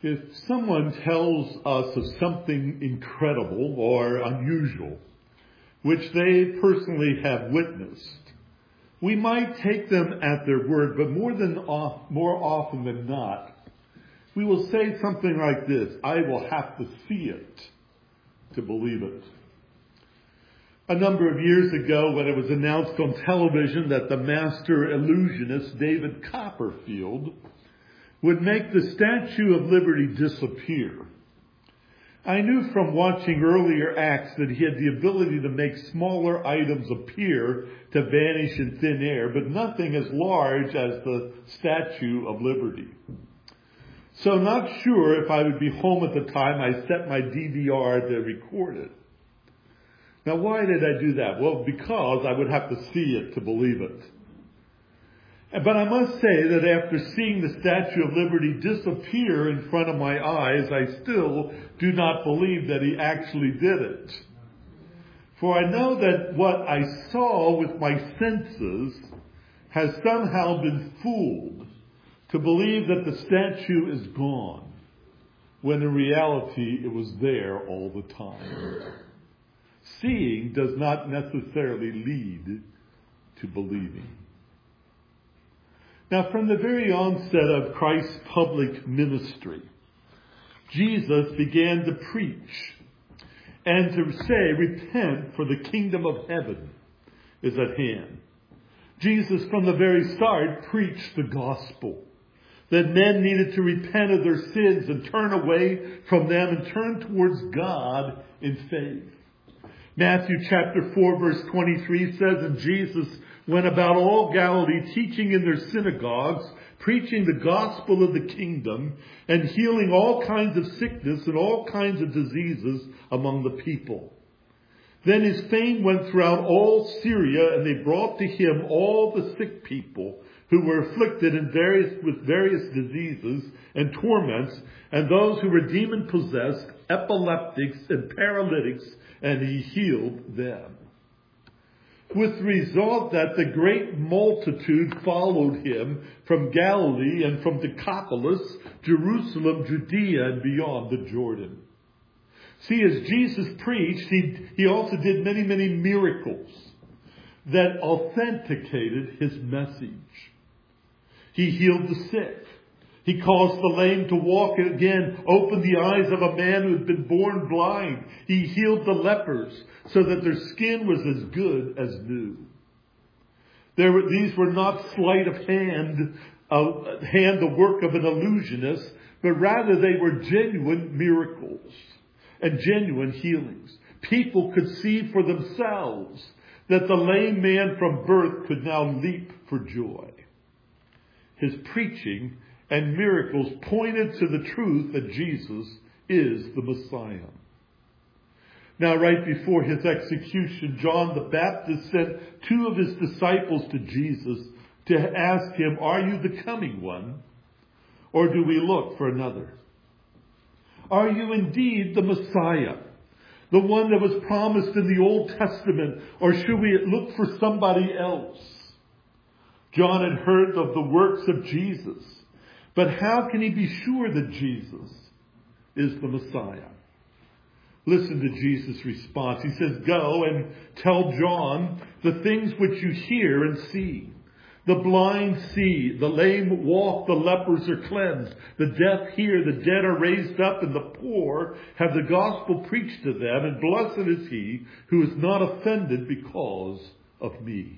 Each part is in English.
If someone tells us of something incredible or unusual, which they personally have witnessed, we might take them at their word, but more often than not, we will say something like this: I will have to see it to believe it. A number of years ago, when it was announced on television that the master illusionist David Copperfield would make the Statue of Liberty disappear, I knew from watching earlier acts that he had the ability to make smaller items appear to vanish in thin air, but nothing as large as the Statue of Liberty. So not sure if I would be home at the time I set my DVR to record it. Now, why did I do that? Well, because I would have to see it to believe it. But I must say that after seeing the Statue of Liberty disappear in front of my eyes, I still do not believe that he actually did it. For I know that what I saw with my senses has somehow been fooled to believe that the statue is gone, when in reality it was there all the time. Seeing does not necessarily lead to believing. Now, from the very onset of Christ's public ministry, Jesus began to preach and to say, repent, for the kingdom of heaven is at hand. Jesus, from the very start, preached the gospel, that men needed to repent of their sins and turn away from them and turn towards God in faith. Matthew chapter 4 verse 23 says, and Jesus went about all Galilee, teaching in their synagogues, preaching the gospel of the kingdom, and healing all kinds of sickness and all kinds of diseases among the people. Then his fame went throughout all Syria, and they brought to him all the sick people who were afflicted with various diseases and torments, and those who were demon-possessed, epileptics, and paralytics, and he healed them. With the result that the great multitude followed him from Galilee and from Decapolis, Jerusalem, Judea, and beyond the Jordan. See, as Jesus preached, he also did many, many miracles that authenticated his message. He healed the sick. He caused the lame to walk again, opened the eyes of a man who had been born blind. He healed the lepers so that their skin was as good as new. These were not sleight of hand, the work of an illusionist, but rather they were genuine miracles and genuine healings. People could see for themselves that the lame man from birth could now leap for joy. His preaching and miracles pointed to the truth that Jesus is the Messiah. Now, right before his execution, John the Baptist sent two of his disciples to Jesus to ask him, are you the coming one, or do we look for another? Are you indeed the Messiah, the one that was promised in the Old Testament, or should we look for somebody else? John had heard of the works of Jesus, but how can he be sure that Jesus is the Messiah? Listen to Jesus' response. He says, go and tell John the things which you hear and see. The blind see, the lame walk, the lepers are cleansed, the deaf hear, the dead are raised up, and the poor have the gospel preached to them, and blessed is he who is not offended because of me.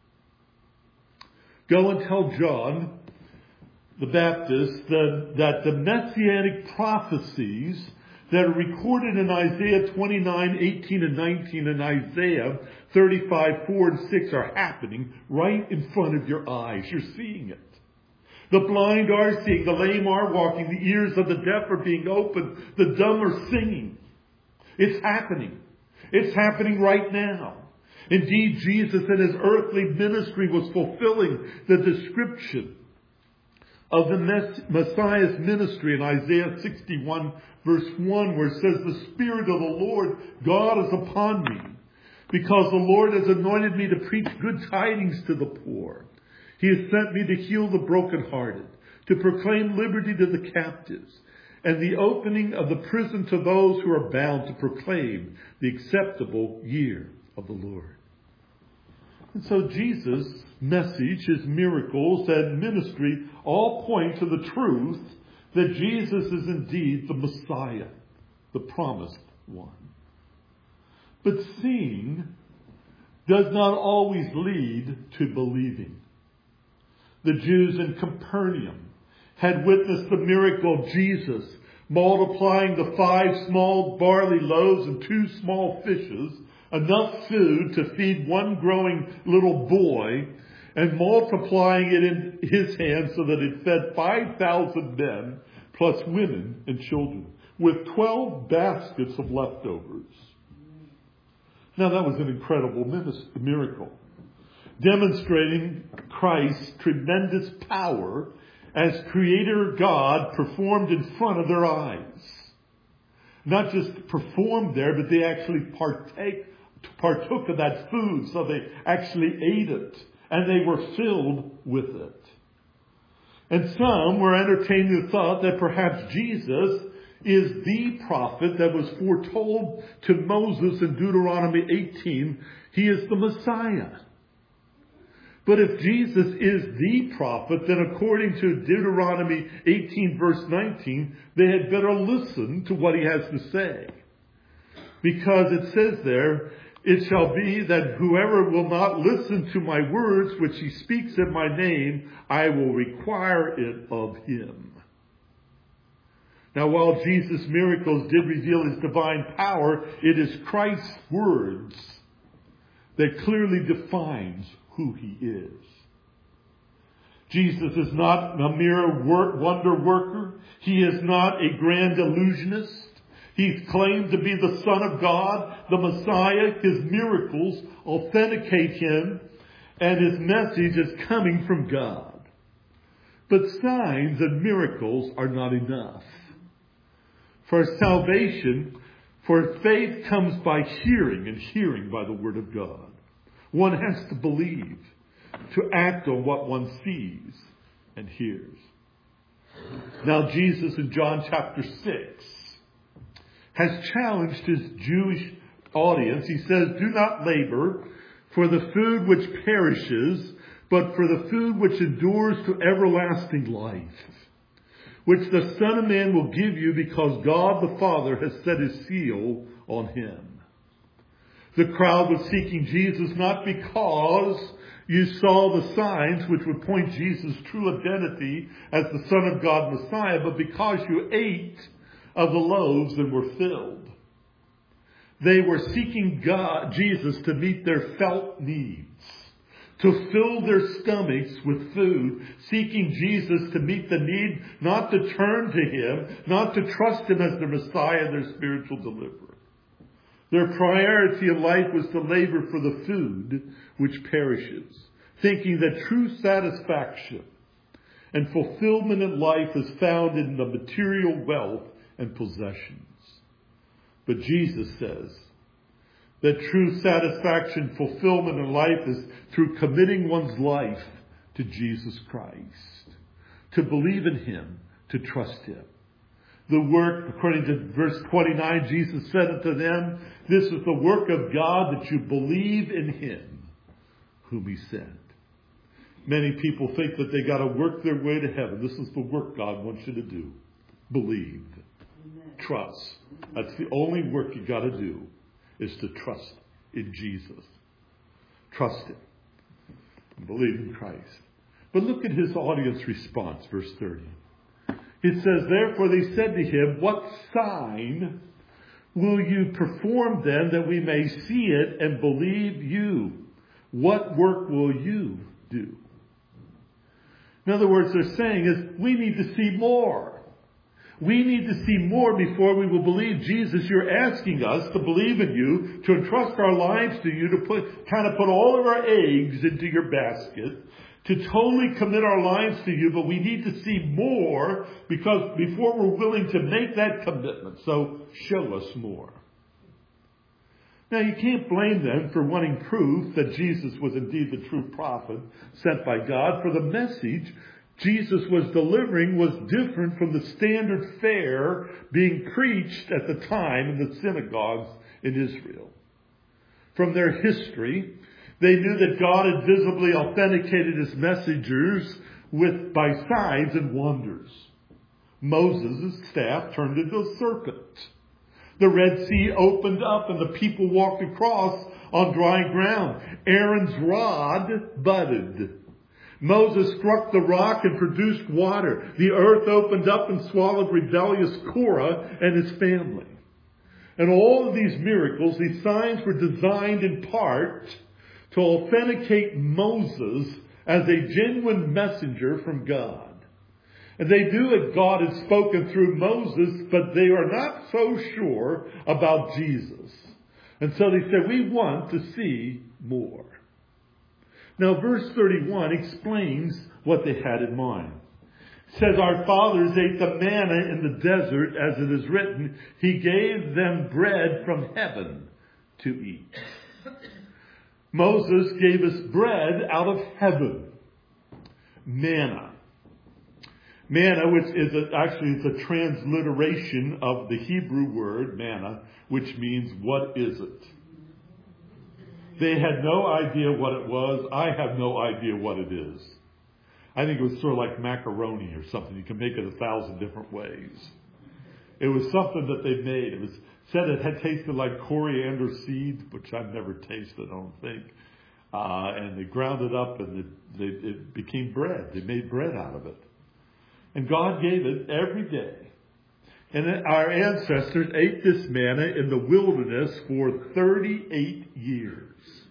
Go and tell John the Baptist that the messianic prophecies that are recorded in Isaiah 29, 18 and 19 and Isaiah 35, 4 and 6 are happening right in front of your eyes. You're seeing it. The blind are seeing, the lame are walking, the ears of the deaf are being opened, the dumb are singing. It's happening. It's happening right now. Indeed, Jesus in his earthly ministry was fulfilling the description of the Messiah's ministry in Isaiah 61 verse 1, where it says, the Spirit of the Lord God is upon me, because the Lord has anointed me to preach good tidings to the poor. He has sent me to heal the brokenhearted, to proclaim liberty to the captives, and the opening of the prison to those who are bound to proclaim the acceptable year of the Lord. And so Jesus' message, his miracles and ministry all point to the truth that Jesus is indeed the Messiah, the promised one. But seeing does not always lead to believing. The Jews in Capernaum had witnessed the miracle of Jesus multiplying the 5 small barley loaves and 2 small fishes, enough food to feed one growing little boy, and multiplying it in his hands so that it fed 5,000 men, plus women and children, with 12 baskets of leftovers. Now that was an incredible miracle, demonstrating Christ's tremendous power as Creator God performed in front of their eyes. Not just performed there, but they actually partook of that food, so they actually ate it, and they were filled with it. And some were entertaining the thought that perhaps Jesus is the prophet that was foretold to Moses in Deuteronomy 18. He is the Messiah. But if Jesus is the prophet, then according to Deuteronomy 18 verse 19, they had better listen to what he has to say. Because it says there, "It shall be that whoever will not listen to my words, which he speaks in my name, I will require it of him." Now, while Jesus' miracles did reveal his divine power, it is Christ's words that clearly defines who he is. Jesus is not a mere wonder worker. He is not a grand illusionist. He's claimed to be the Son of God, the Messiah. His miracles authenticate him, and his message is coming from God. But signs and miracles are not enough. For salvation, for faith comes by hearing, and hearing by the Word of God. One has to believe, to act on what one sees and hears. Now Jesus in John chapter 6 has challenged his Jewish audience. He says, "Do not labor for the food which perishes, but for the food which endures to everlasting life, which the Son of Man will give you, because God the Father has set his seal on him." The crowd was seeking Jesus not because you saw the signs which would point Jesus' true identity as the Son of God Messiah, but because you ate of the loaves and were filled. They were seeking Jesus to meet their felt needs, to fill their stomachs with food, seeking Jesus to meet the need, not to turn to him, not to trust him as their Messiah, their spiritual deliverer. Their priority in life was to labor for the food which perishes, thinking that true satisfaction and fulfillment in life is found in the material wealth and possessions. But Jesus says that true satisfaction, fulfillment in life is through committing one's life to Jesus Christ, to believe in him, to trust him. The work, according to verse 29, Jesus said unto them, "This is the work of God, that you believe in him whom he sent." Many people think that they got to work their way to heaven. This is the work God wants you to do. Believe. Amen. Trust. That's the only work you got to do, is to trust in Jesus. Trust him. And believe in Christ. But look at his audience response, verse 30. It says, "Therefore they said to him, What sign will you perform then, that we may see it and believe you? What work will you do?" In other words, they're saying is, we need to see more. We need to see more before we will believe. Jesus, you're asking us to believe in you, to entrust our lives to you, to put all of our eggs into your basket, to totally commit our lives to you, but we need to see more before we're willing to make that commitment. So show us more. Now, you can't blame them for wanting proof that Jesus was indeed the true prophet sent by God, for the message Jesus was delivering was different from the standard fare being preached at the time in the synagogues in Israel. From their history, they knew that God had visibly authenticated his messengers by signs and wonders. Moses' staff turned into a serpent. The Red Sea opened up and the people walked across on dry ground. Aaron's rod budded. Moses struck the rock and produced water. The earth opened up and swallowed rebellious Korah and his family. And all of these miracles, these signs, were designed in part to authenticate Moses as a genuine messenger from God. And they knew that God had spoken through Moses, but they are not so sure about Jesus. And so they said, we want to see more. Now, verse 31 explains what they had in mind. It says, our fathers ate the manna in the desert, as it is written, he gave them bread from heaven to eat. Moses gave us bread out of heaven. Manna. Manna, which is it's a transliteration of the Hebrew word manna, which means what is it? They had no idea what it was. I have no idea what it is. I think it was sort of like macaroni or something. You can make it 1,000 different ways. It was something that they made. It was said it had tasted like coriander seed, which I've never tasted, I don't think. And they ground it up and it became bread. They made bread out of it. And God gave it every day. And our ancestors ate this manna in the wilderness for 38 years.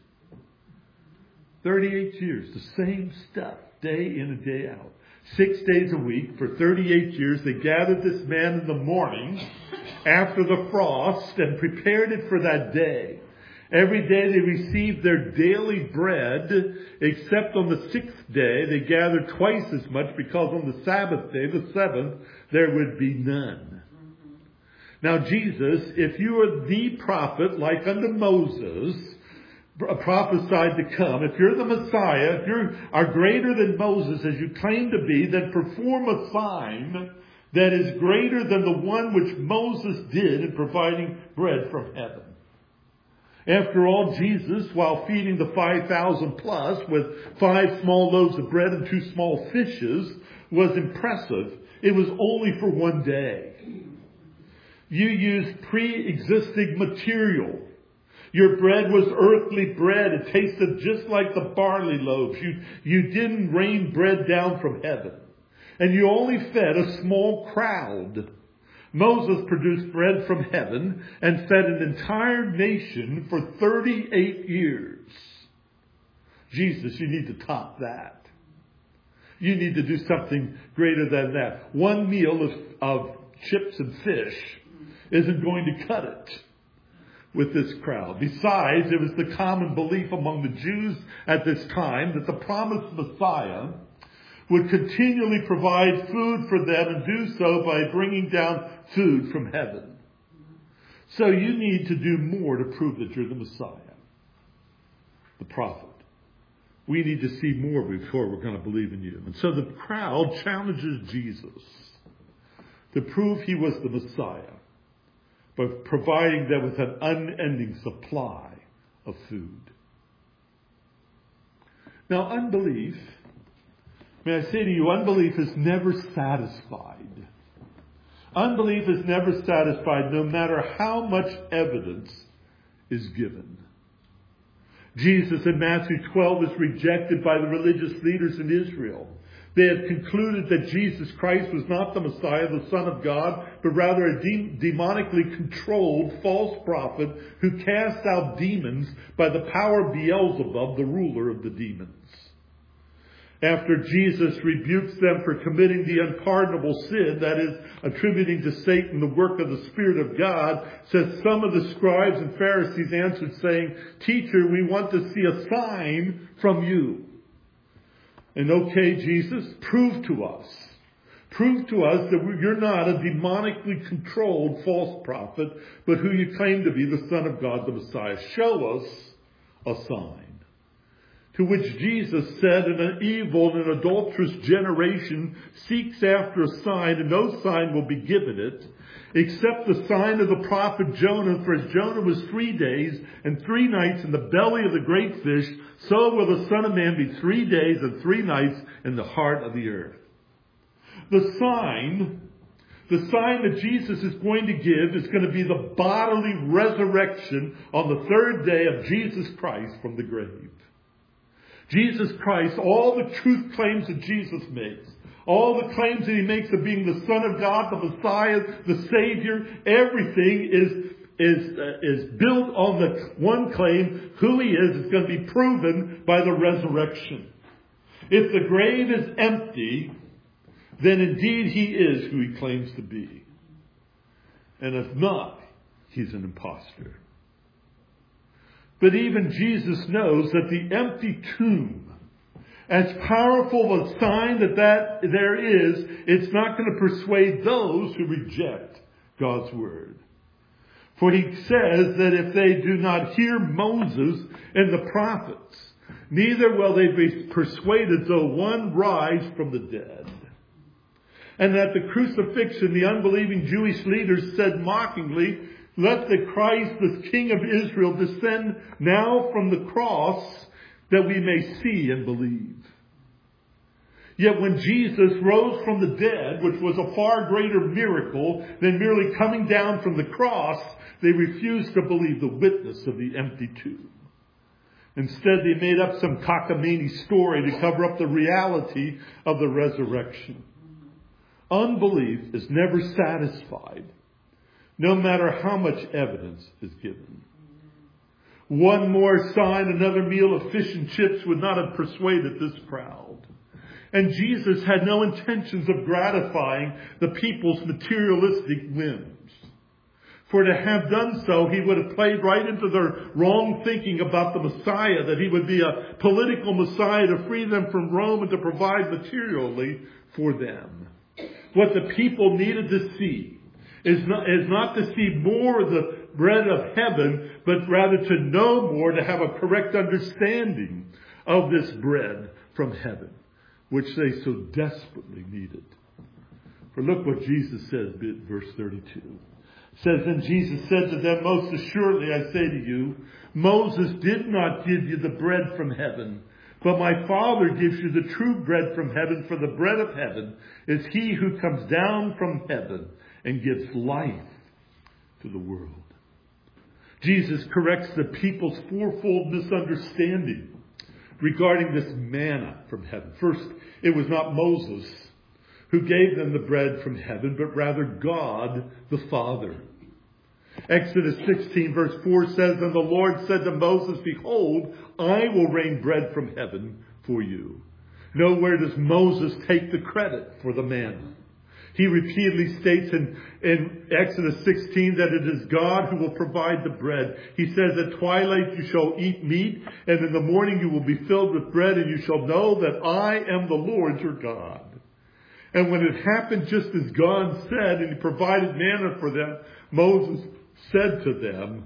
38 years, the same stuff, day in and day out. 6 days a week for 38 years. They gathered this manna in the morning after the frost and prepared it for that day. Every day they received their daily bread, except on the 6th day they gathered twice as much, because on the Sabbath day, the 7th, there would be none. Now Jesus, if you are the prophet like unto Moses, prophesied to come, if you're the Messiah, if you are greater than Moses as you claim to be, then perform a sign that is greater than the one which Moses did in providing bread from heaven. After all, Jesus, while feeding the 5,000 plus with 5 small loaves of bread and 2 small fishes, was impressive. It was only for one day. You used pre-existing material. Your bread was earthly bread. It tasted just like the barley loaves. You didn't rain bread down from heaven. And you only fed a small crowd. Moses produced bread from heaven and fed an entire nation for 38 years. Jesus, you need to top that. You need to do something greater than that. One meal of chips and fish isn't going to cut it with this crowd. Besides, it was the common belief among the Jews at this time that the promised Messiah would continually provide food for them, and do so by bringing down food from heaven. So you need to do more to prove that you're the Messiah, the prophet. We need to see more before we're going to believe in you. And so the crowd challenges Jesus to prove he was the Messiah by providing them with an unending supply of food. Now, unbelief, may I say to you, unbelief is never satisfied. Unbelief is never satisfied, no matter how much evidence is given. Jesus in Matthew 12 is rejected by the religious leaders in Israel. They had concluded that Jesus Christ was not the Messiah, the Son of God, but rather a demonically controlled false prophet who cast out demons by the power of Beelzebub, the ruler of the demons. After Jesus rebukes them for committing the unpardonable sin, that is, attributing to Satan the work of the Spirit of God, says some of the scribes and Pharisees answered, saying, "Teacher, we want to see a sign from you." And okay, Jesus, prove to us that you're not a demonically controlled false prophet, but who you claim to be, the Son of God, the Messiah. Show us a sign. to which Jesus said, an evil and an adulterous generation seeks after a sign, and no sign will be given it, except the sign of the prophet Jonah. For as Jonah was 3 days and 3 nights in the belly of the great fish, so will the Son of Man be 3 days and 3 nights in the heart of the earth. The sign that Jesus is going to give is going to be the bodily resurrection on the 3rd day of Jesus Christ from the grave. Jesus Christ, all the truth claims that Jesus makes, all the claims that he makes of being the Son of God, the Messiah, the Savior, everything is built on the one claim: who he is going to be proven by the resurrection. If the grave is empty, then indeed he is who he claims to be. And if not, he's an imposter. But even Jesus knows that the empty tomb, as powerful a sign that there is, it's not going to persuade those who reject God's word. For he says that if they do not hear Moses and the prophets, neither will they be persuaded though one rise from the dead. And at the crucifixion, the unbelieving Jewish leaders said mockingly, "Let the Christ, the King of Israel, descend now from the cross, that we may see and believe." Yet when Jesus rose from the dead, which was a far greater miracle than merely coming down from the cross, they refused to believe the witness of the empty tomb. Instead, they made up some cockamamie story to cover up the reality of the resurrection. Unbelief is never satisfied, no matter how much evidence is given. One more sign, another meal of fish and chips would not have persuaded this crowd. And Jesus had no intentions of gratifying the people's materialistic whims. For to have done so, he would have played right into their wrong thinking about the Messiah, that he would be a political Messiah to free them from Rome and to provide materially for them. What the people needed to see is not to see more of the bread of heaven, but rather to know more, to have a correct understanding of this bread from heaven, which they so desperately needed. For look what Jesus says, verse 32. It says, "Then Jesus said to them, Most assuredly I say to you, Moses did not give you the bread from heaven, but my Father gives you the true bread from heaven. For the bread of heaven is he who comes down from heaven and gives life to the world." Jesus corrects the people's fourfold misunderstanding regarding this manna from heaven. First, it was not Moses who gave them the bread from heaven, but rather God the Father. Exodus 16 verse 4 says, "And the Lord said to Moses, Behold, I will rain bread from heaven for you." Nowhere does Moses take the credit for the manna. He repeatedly states in Exodus 16 that it is God who will provide the bread. He says, "At twilight you shall eat meat, and in the morning you will be filled with bread, and you shall know that I am the Lord your God." And when it happened just as God said, and he provided manna for them, Moses said to them,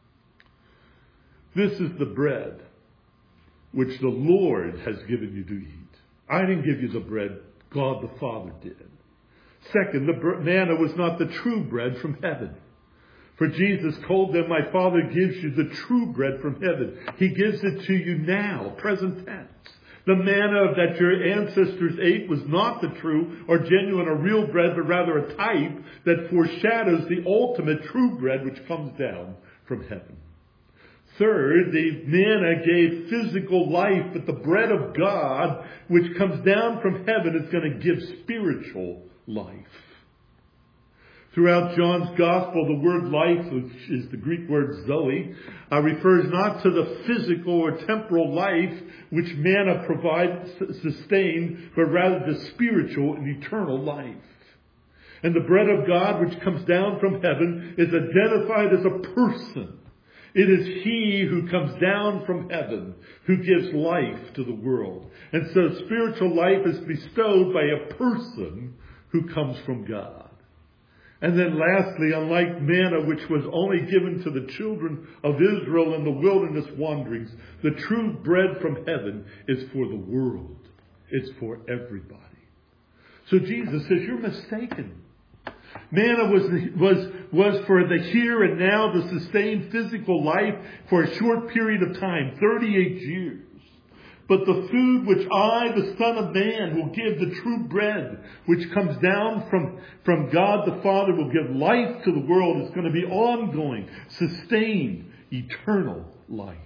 "This is the bread which the Lord has given you to eat. I didn't give you the bread, God the Father did." Second, the manna was not the true bread from heaven. For Jesus told them, "My Father gives you the true bread from heaven." He gives it to you now, present tense. The manna that your ancestors ate was not the true or genuine or real bread, but rather a type that foreshadows the ultimate true bread which comes down from heaven. Third, the manna gave physical life, but the bread of God, which comes down from heaven, is going to give spiritual life. Throughout John's Gospel, the word life, which is the Greek word zoe, refers not to the physical or temporal life which manna provides, sustain, but rather the spiritual and eternal life. And the bread of God, which comes down from heaven, is identified as a person. It is he who comes down from heaven who gives life to the world. And so spiritual life is bestowed by a person who comes from God. And then lastly, unlike manna, which was only given to the children of Israel in the wilderness wanderings, the true bread from heaven is for the world. It's for everybody. So Jesus says, you're mistaken. Manna was for the here and now, the sustained physical life for a short period of time, 38 years. But the food which I, the Son of Man, will give, the true bread, which comes down from God the Father, will give life to the world, is going to be ongoing, sustained, eternal life.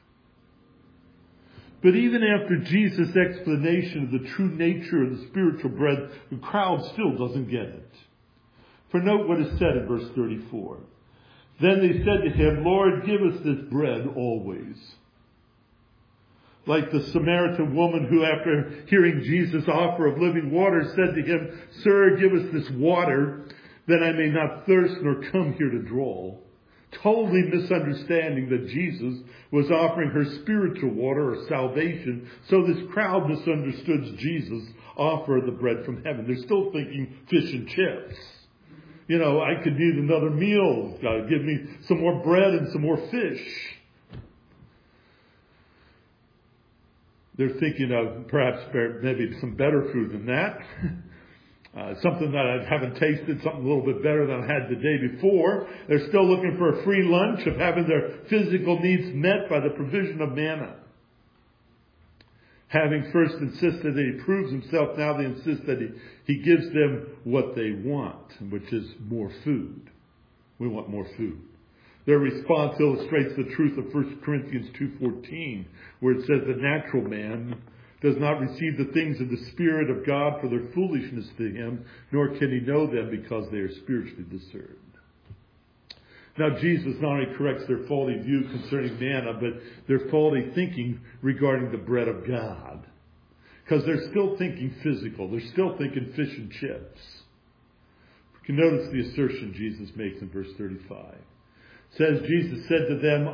But even after Jesus' explanation of the true nature of the spiritual bread, the crowd still doesn't get it. For note what is said in verse 34. Then they said to him, Lord, give us this bread always. Like the Samaritan woman who, after hearing Jesus' offer of living water, said to him, Sir, give us this water, that I may not thirst nor come here to draw. Totally misunderstanding that Jesus was offering her spiritual water or salvation, so this crowd misunderstood Jesus' offer of the bread from heaven. They're still thinking fish and chips. You know, I could use another meal. Give me some more bread and some more fish. They're thinking of perhaps maybe some better food than that. Something that I haven't tasted, something a little bit better than I had the day before. They're still looking for a free lunch of having their physical needs met by the provision of manna. Having first insisted that he proves himself, now they insist that he gives them what they want, which is more food. We want more food. Their response illustrates the truth of 1 Corinthians 2:14, where it says the natural man does not receive the things of the Spirit of God for their foolishness to him, nor can he know them because they are spiritually discerned. Now Jesus not only corrects their faulty view concerning manna, but their faulty thinking regarding the bread of God. Because they're still thinking physical. They're still thinking fish and chips. You can notice the assertion Jesus makes in verse 35. It says, Jesus said to them,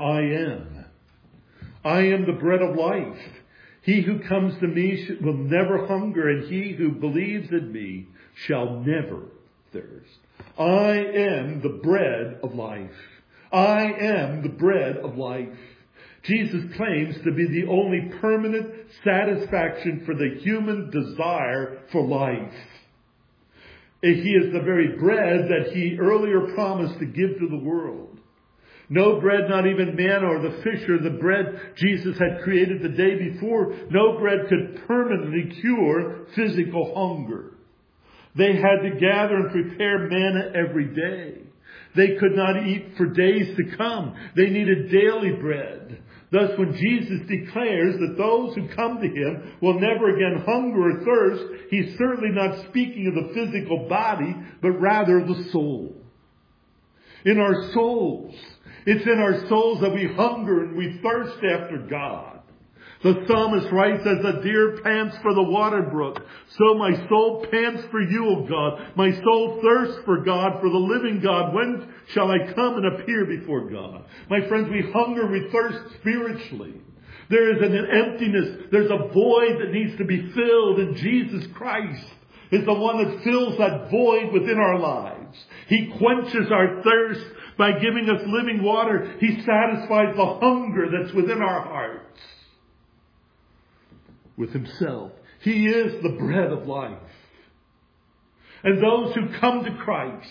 I am the bread of life. He who comes to me will never hunger, and he who believes in me shall never thirst. I am the bread of life. I am the bread of life. Jesus claims to be the only permanent satisfaction for the human desire for life. He is the very bread that he earlier promised to give to the world. No bread, not even manna or the fish or the bread Jesus had created the day before, no bread could permanently cure physical hunger. They had to gather and prepare manna every day. They could not eat for days to come. They needed daily bread. Thus, when Jesus declares that those who come to him will never again hunger or thirst, he's certainly not speaking of the physical body, but rather the soul. In our souls, it's in our souls that we hunger and we thirst after God. The psalmist writes, as a deer pants for the water brook, so my soul pants for you, O God. My soul thirsts for God, for the living God. When shall I come and appear before God? My friends, we hunger, we thirst spiritually. There is an emptiness. There's a void that needs to be filled, and Jesus Christ is the one that fills that void within our lives. He quenches our thirst by giving us living water. He satisfies the hunger that's within our hearts with himself. He is the bread of life. And those who come to Christ,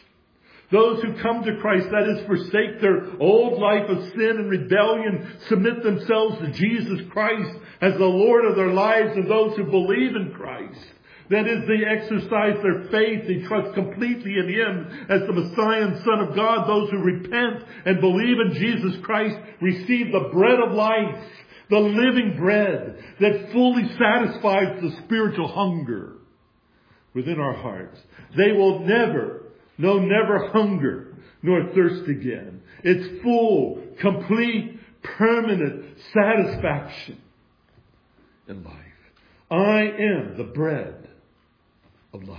that is, forsake their old life of sin and rebellion, submit themselves to Jesus Christ as the Lord of their lives, and those who believe in Christ, that is, they exercise their faith, they trust completely in him as the Messiah and Son of God. Those who repent and believe in Jesus Christ receive the bread of life, the living bread that fully satisfies the spiritual hunger within our hearts. They will never hunger nor thirst again. It's full, complete, permanent satisfaction in life. I am the bread of life.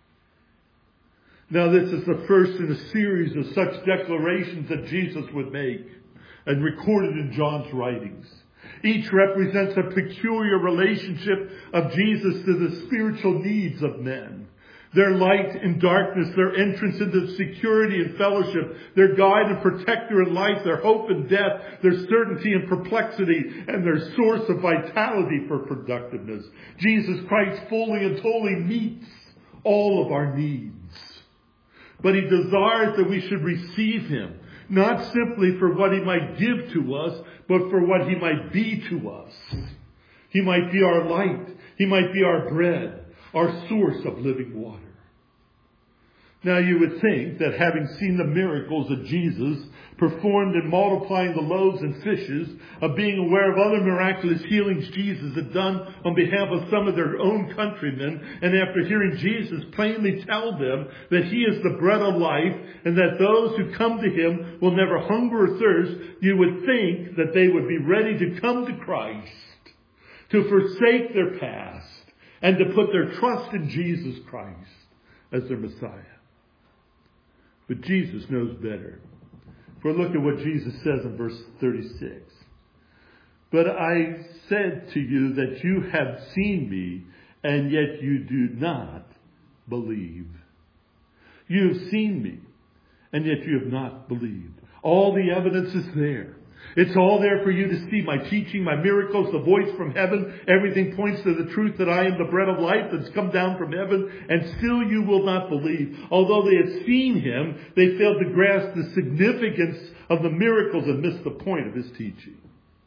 Now, this is the first in a series of such declarations that Jesus would make and recorded in John's writings. Each represents a peculiar relationship of Jesus to the spiritual needs of men. Their light in darkness, their entrance into security and fellowship, their guide and protector in life, their hope in death, their certainty in perplexity, and their source of vitality for productiveness. Jesus Christ fully and totally meets all of our needs. But he desires that we should receive him, not simply for what he might give to us, but for what he might be to us. He might be our light. He might be our bread, our source of living water. Now you would think that having seen the miracles of Jesus performed in multiplying the loaves and fishes, of being aware of other miraculous healings Jesus had done on behalf of some of their own countrymen, and after hearing Jesus plainly tell them that he is the bread of life and that those who come to him will never hunger or thirst, you would think that they would be ready to come to Christ, to forsake their past, and to put their trust in Jesus Christ as their Messiah. But Jesus knows better. For look at what Jesus says in verse 36. But I said to you that you have seen me, and yet you do not believe. You have seen me, and yet you have not believed. All the evidence is there. It's all there for you to see. My teaching, my miracles, the voice from heaven. Everything points to the truth that I am the bread of life that's come down from heaven. And still you will not believe. Although they had seen him, they failed to grasp the significance of the miracles and missed the point of his teaching.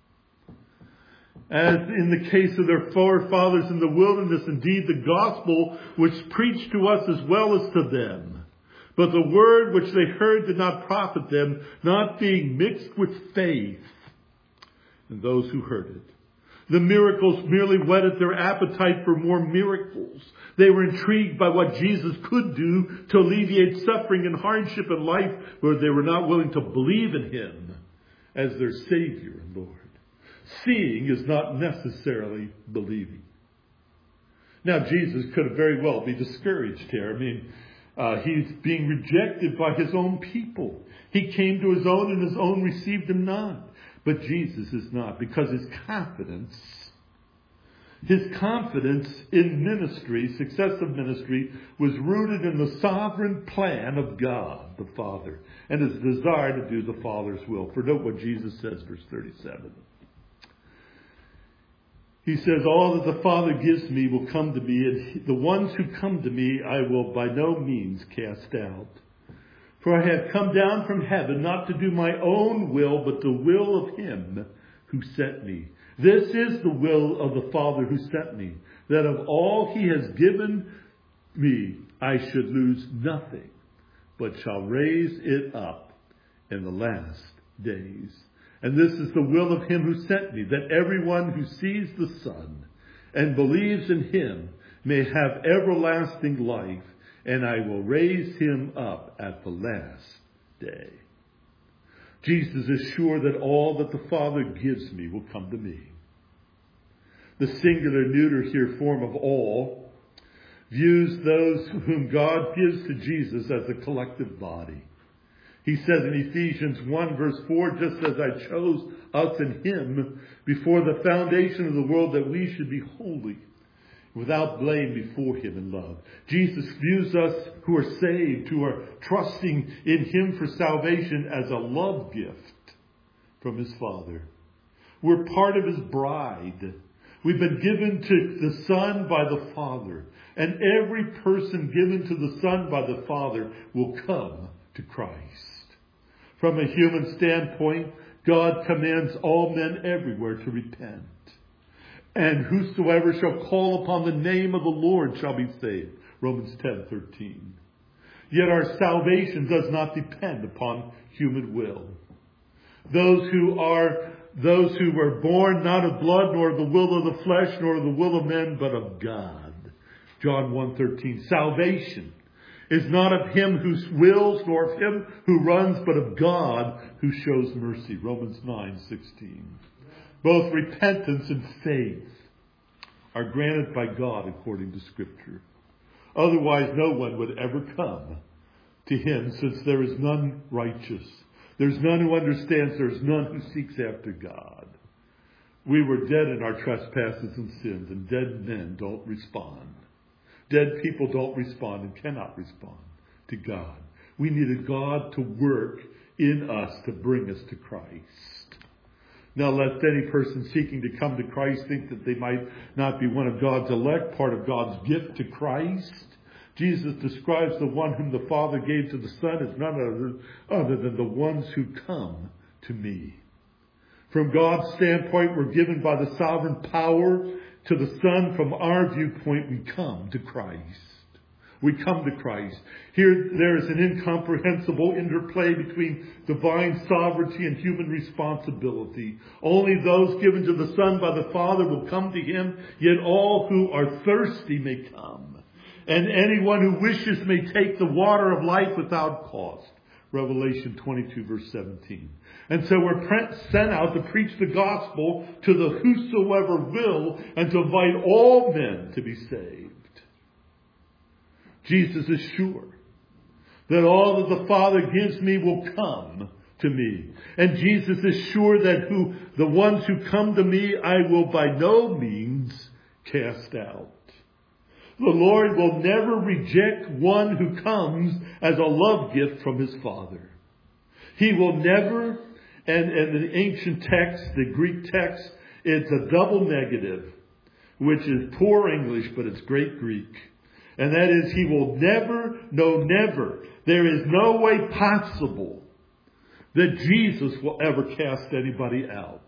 As in the case of their forefathers in the wilderness, indeed the gospel was preached to us as well as to them. But the word which they heard did not profit them, not being mixed with faith in those who heard it. The miracles merely whetted their appetite for more miracles. They were intrigued by what Jesus could do to alleviate suffering and hardship in life, but they were not willing to believe in him as their Savior and Lord. Seeing is not necessarily believing. Now, Jesus could have very well be discouraged here. He's being rejected by his own people. He came to his own and his own received him not. But Jesus is not, because his confidence in ministry, successive ministry, was rooted in the sovereign plan of God the Father and his desire to do the Father's will. For note what Jesus says, verse 37. He says, all that the Father gives me will come to me, and the ones who come to me I will by no means cast out. For I have come down from heaven not to do my own will, but the will of him who sent me. This is the will of the Father who sent me, that of all he has given me I should lose nothing, but shall raise it up in the last days. And this is the will of him who sent me, that everyone who sees the Son and believes in him may have everlasting life, and I will raise him up at the last day. Jesus is sure that all that the Father gives me will come to me. The singular neuter here form of all views those whom God gives to Jesus as a collective body. He says in Ephesians 1 verse 4, just as I chose us in him before the foundation of the world, that we should be holy, without blame before him in love. Jesus views us who are saved, who are trusting in him for salvation, as a love gift from his Father. We're part of his bride. We've been given to the Son by the Father. And every person given to the Son by the Father will come to Christ. From a human standpoint, God commands all men everywhere to repent. And whosoever shall call upon the name of the Lord shall be saved. Romans 10:13. Yet our salvation does not depend upon human will. Those who were born not of blood, nor of the will of the flesh, nor of the will of men, but of God. John 1:13. Salvation is not of him who wills, nor of him who runs, but of God who shows mercy. Romans 9:16. Both repentance and faith are granted by God according to Scripture. Otherwise, no one would ever come to him, since there is none righteous. There's none who understands. There's none who seeks after God. We were dead in our trespasses and sins, and dead men don't respond. Dead people don't respond and cannot respond to God. We needed God to work in us to bring us to Christ. Now, lest any person seeking to come to Christ think that they might not be one of God's elect, part of God's gift to Christ. Jesus describes the one whom the Father gave to the Son as none other than the ones who come to me. From God's standpoint, we're given by the sovereign power to the Son. From our viewpoint, we come to Christ. We come to Christ. Here there is an incomprehensible interplay between divine sovereignty and human responsibility. Only those given to the Son by the Father will come to him, yet all who are thirsty may come. And anyone who wishes may take the water of life without cost. Revelation 22 verse 17. And so we're sent out to preach the gospel to the whosoever will and to invite all men to be saved. Jesus is sure that all that the Father gives me will come to me. And Jesus is sure that the ones who come to me I will by no means cast out. The Lord will never reject one who comes as a love gift from his Father. He will never, and the ancient text, the Greek text, it's a double negative, which is poor English, but it's great Greek. And that is, he will never, no never. There is no way possible that Jesus will ever cast anybody out.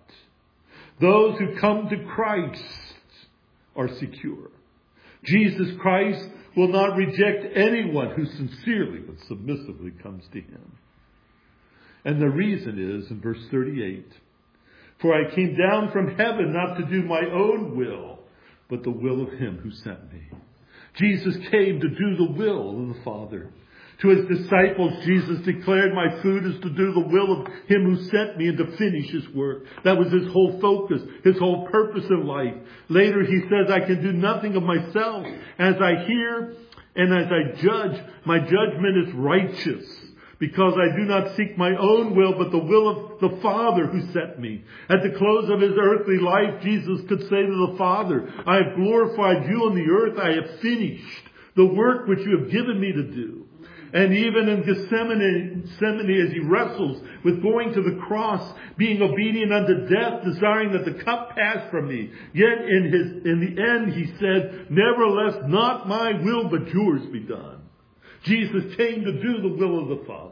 Those who come to Christ are secure. Jesus Christ will not reject anyone who sincerely but submissively comes to him. And the reason is in verse 38, for I came down from heaven not to do my own will, but the will of him who sent me. Jesus came to do the will of the Father. To his disciples, Jesus declared, my food is to do the will of him who sent me and to finish his work. That was his whole focus, his whole purpose in life. Later he says, I can do nothing of myself. As I hear and as I judge, my judgment is righteous. Because I do not seek my own will, but the will of the Father who sent me. At the close of his earthly life, Jesus could say to the Father, I have glorified you on the earth. I have finished the work which you have given me to do. And even in Gethsemane, as he wrestles with going to the cross, being obedient unto death, desiring that the cup pass from me. Yet in the end, he said, nevertheless, not my will, but yours be done. Jesus came to do the will of the Father.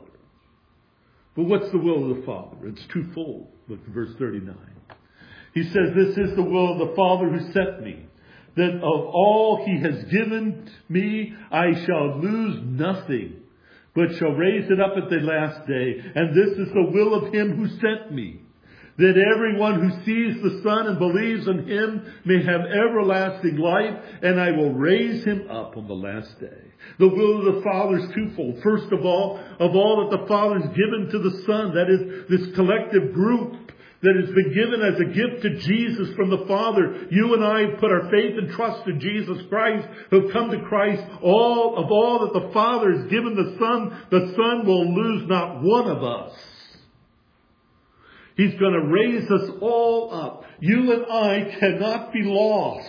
But what's the will of the Father? It's twofold. Look at verse 39. He says, this is the will of the Father who sent me, that of all he has given me, I shall lose nothing, but shall raise it up at the last day. And this is the will of him who sent me, that everyone who sees the Son and believes in him may have everlasting life, and I will raise him up on the last day. The will of the Father is twofold. First of all that the Father has given to the Son, that is this collective group that has been given as a gift to Jesus from the Father. You and I put our faith and trust in Jesus Christ, who have come to Christ. All that the Father has given the Son will lose not one of us. He's going to raise us all up. You and I cannot be lost.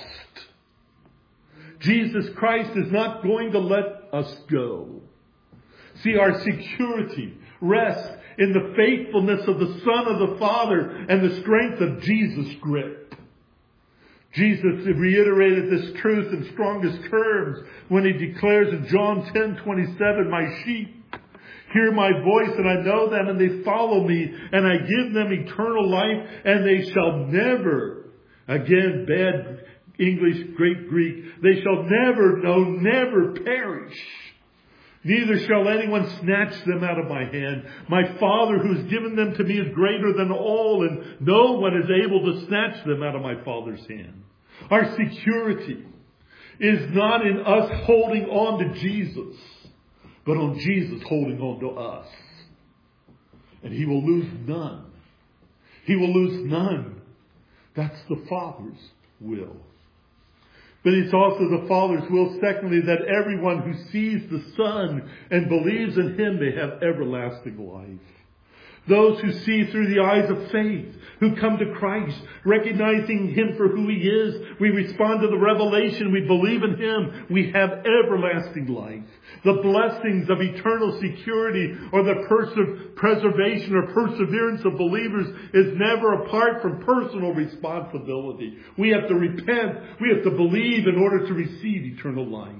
Jesus Christ is not going to let us go. See, our security rests in the faithfulness of the Son of the Father and the strength of Jesus' grip. Jesus reiterated this truth in strongest terms when he declares in John 10:27, my sheep hear my voice, and I know them, and they follow me, and I give them eternal life, and they shall never, again, bad English, great Greek, they shall never perish. Neither shall anyone snatch them out of my hand. My Father who has given them to me is greater than all, and no one is able to snatch them out of my Father's hand. Our security is not in us holding on to Jesus, but on Jesus holding on to us. And he will lose none. He will lose none. That's the Father's will. But it's also the Father's will, secondly, that everyone who sees the Son and believes in him may have everlasting life. Those who see through the eyes of faith, who come to Christ, recognizing Him for who He is. We respond to the revelation. We believe in Him. We have everlasting life. The blessings of eternal security or the preservation or perseverance of believers is never apart from personal responsibility. We have to repent. We have to believe in order to receive eternal life.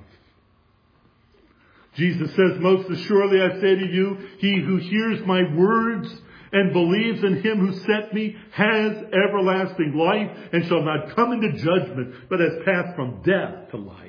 Jesus says, most assuredly I say to you, he who hears my words and believes in Him who sent me has everlasting life and shall not come into judgment, but has passed from death to life.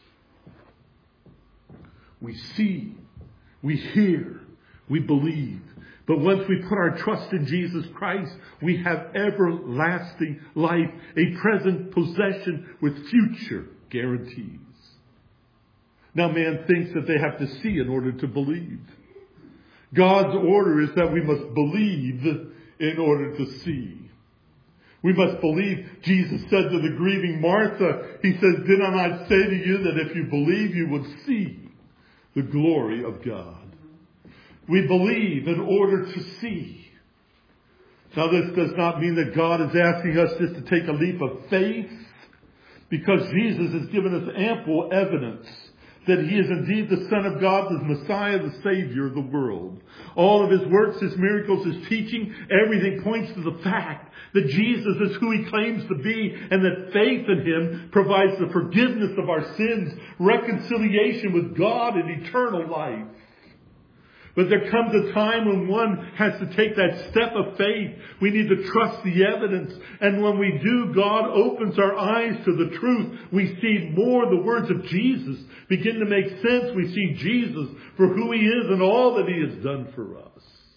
We see, we hear, we believe. But once we put our trust in Jesus Christ, we have everlasting life, a present possession with future guarantees. Now man thinks that they have to see in order to believe. God's order is that we must believe in order to see. We must believe. Jesus said to the grieving Martha, He says, did I not say to you that if you believe you would see the glory of God? We believe in order to see. Now this does not mean that God is asking us just to take a leap of faith, because Jesus has given us ample evidence that He is indeed the Son of God, the Messiah, the Savior of the world. All of His works, His miracles, His teaching, everything points to the fact that Jesus is who He claims to be, and that faith in Him provides the forgiveness of our sins, reconciliation with God, and eternal life. But there comes a time when one has to take that step of faith. We need to trust the evidence. And when we do, God opens our eyes to the truth. We see more the words of Jesus begin to make sense. We see Jesus for who He is and all that He has done for us.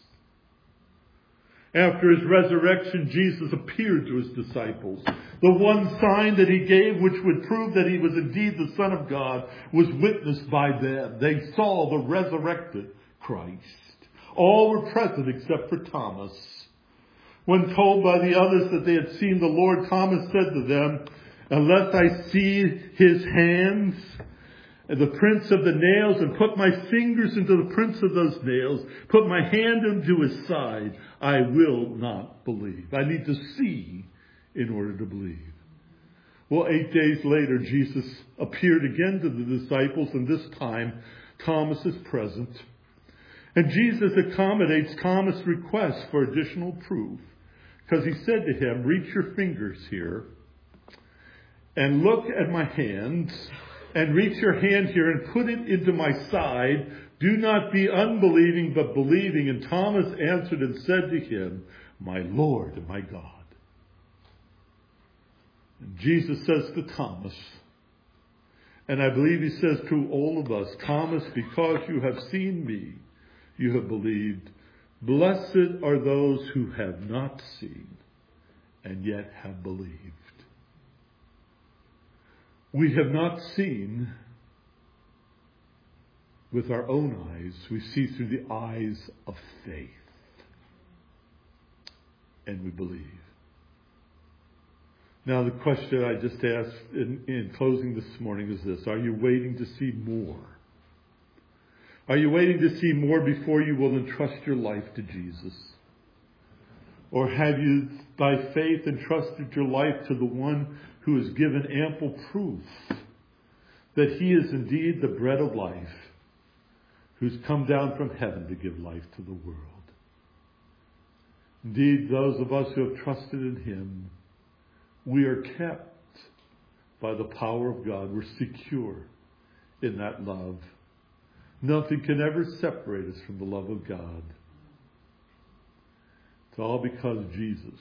After His resurrection, Jesus appeared to His disciples. The one sign that He gave, which would prove that He was indeed the Son of God, was witnessed by them. They saw the resurrected Christ. All were present except for Thomas. When told by the others that they had seen the Lord, Thomas said to them, unless I see His hands and the prints of the nails, and put my fingers into the prints of those nails, put my hand into His side, I will not believe. I need to see in order to believe. Well, 8 days later, Jesus appeared again to the disciples, and this time Thomas is present. And Jesus accommodates Thomas' request for additional proof, because He said to him, reach your fingers here and look at my hands, and reach your hand here and put it into my side. Do not be unbelieving, but believing. And Thomas answered and said to Him, my Lord and my God. And Jesus says to Thomas, and I believe He says to all of us, Thomas, because you have seen me, you have believed. Blessed are those who have not seen and yet have believed. We have not seen with our own eyes. We see through the eyes of faith. And we believe. Now the question I just asked in closing this morning is this. Are you waiting to see more? Are you waiting to see more before you will entrust your life to Jesus? Or have you, by faith, entrusted your life to the one who has given ample proof that He is indeed the bread of life, who's come down from heaven to give life to the world? Indeed, those of us who have trusted in Him, we are kept by the power of God. We're secure in that love. Nothing can ever separate us from the love of God. It's all because Jesus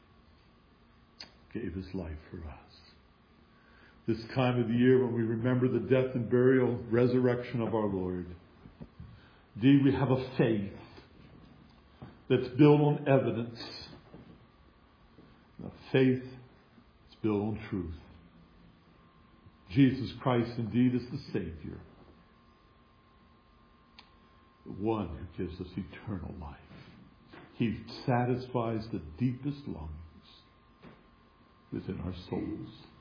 gave His life for us. This time of the year when we remember the death and burial, resurrection of our Lord, indeed we have a faith that's built on evidence. A faith that's built on truth. Jesus Christ indeed is the Savior. The one who gives us eternal life. He satisfies the deepest longings within our souls.